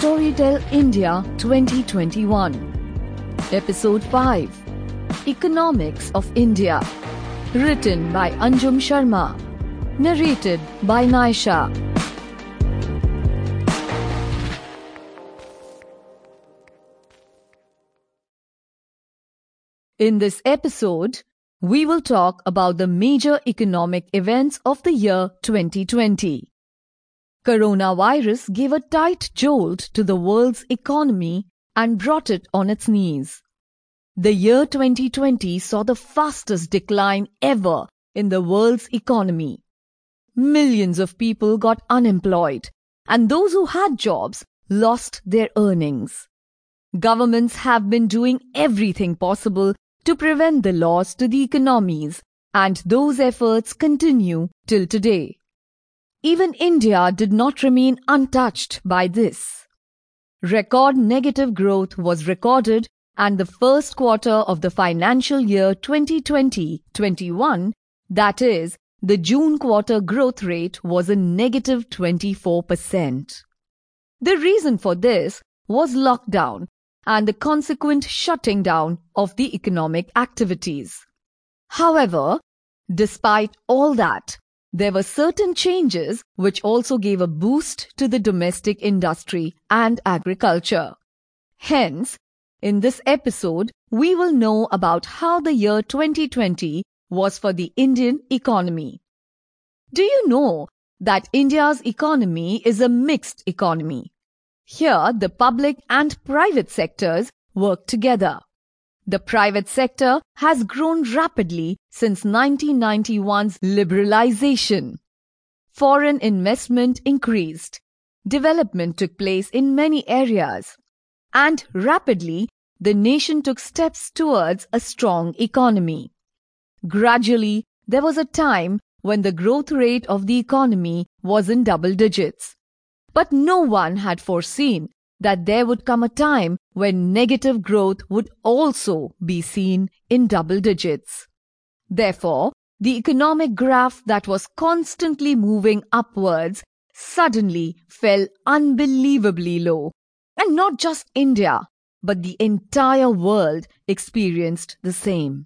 Storytell India 2021. Episode 5. Economics of India. Written by Anjum Sharma. Narrated by Naisha. In this episode, we will talk about the major economic events of the year 2020. Coronavirus gave a tight jolt to the world's economy and brought it on its knees. The year 2020 saw the fastest decline ever in the world's economy. Millions of people got unemployed, and those who had jobs lost their earnings. Governments have been doing everything possible to prevent the loss to the economies, and those efforts continue till today. Even India did not remain untouched by this. Record negative growth was recorded, and the first quarter of the financial year 2020-21, that is, the June quarter growth rate was a negative 24%. The reason for this was lockdown and the consequent shutting down of the economic activities. However, despite all that, there were certain changes which also gave a boost to the domestic industry and agriculture. Hence, in this episode, we will know about how the year 2020 was for the Indian economy. Do you know that India's economy is a mixed economy? Here, the public and private sectors work together. The private sector has grown rapidly since 1991's liberalization. Foreign investment increased. Development took place in many areas. And rapidly, the nation took steps towards a strong economy. Gradually, there was a time when the growth rate of the economy was in double digits. But no one had foreseen that there would come a time when negative growth would also be seen in double digits. Therefore, the economic graph that was constantly moving upwards suddenly fell unbelievably low. And not just India, but the entire world experienced the same.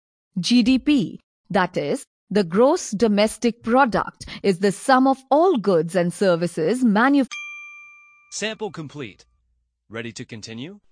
GDP, that is, the gross domestic product, is the sum of all goods and services manufactured. Sample complete. Ready to continue?